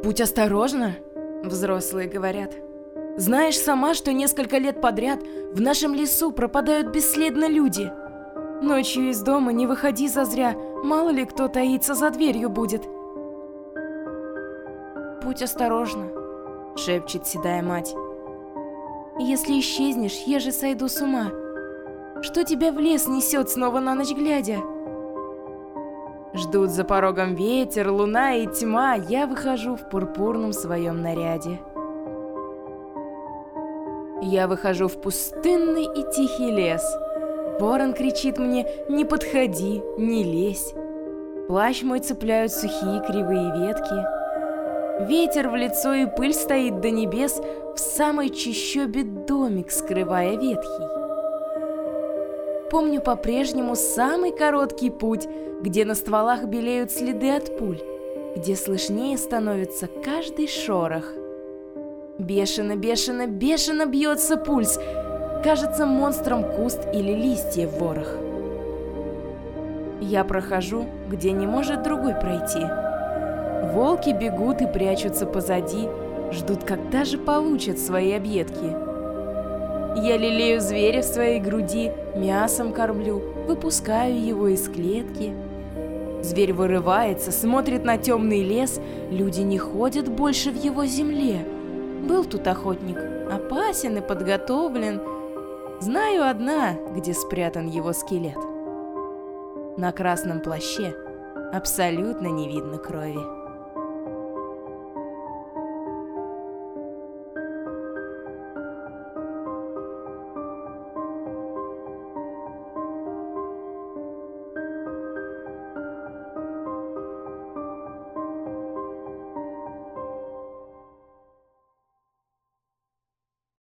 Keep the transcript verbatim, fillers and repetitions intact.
Будь осторожна, взрослые говорят. Знаешь сама, что несколько лет подряд в нашем лесу пропадают бесследно люди. Ночью из дома не выходи зазря, мало ли кто таится за дверью будет. Будь осторожна, шепчет седая мать. Если исчезнешь, я же сойду с ума. Что тебя в лес несет снова на ночь глядя? Ждут за порогом ветер, луна и тьма, я выхожу в пурпурном своем наряде. Я выхожу в пустынный и тихий лес. Ворон кричит мне: не подходи, не лезь. Плащ мой цепляют сухие кривые ветки. Ветер в лицо и пыль стоит до небес, в самой чащобе домик скрывая ветхий. Помню по-прежнему самый короткий путь, где на стволах белеют следы от пуль, где слышнее становится каждый шорох. Бешено, бешено, бешено бьется пульс. Кажется монстром куст или листья в ворох. Я прохожу, где не может другой пройти. Волки бегут и прячутся позади, ждут, когда же получат свои объедки. Я лелею зверя в своей груди, мясом кормлю, выпускаю его из клетки. Зверь вырывается, смотрит на темный лес, люди не ходят больше в его земле. Был тут охотник, опасен и подготовлен. Знаю одна, где спрятан его скелет. На красном плаще абсолютно не видно крови.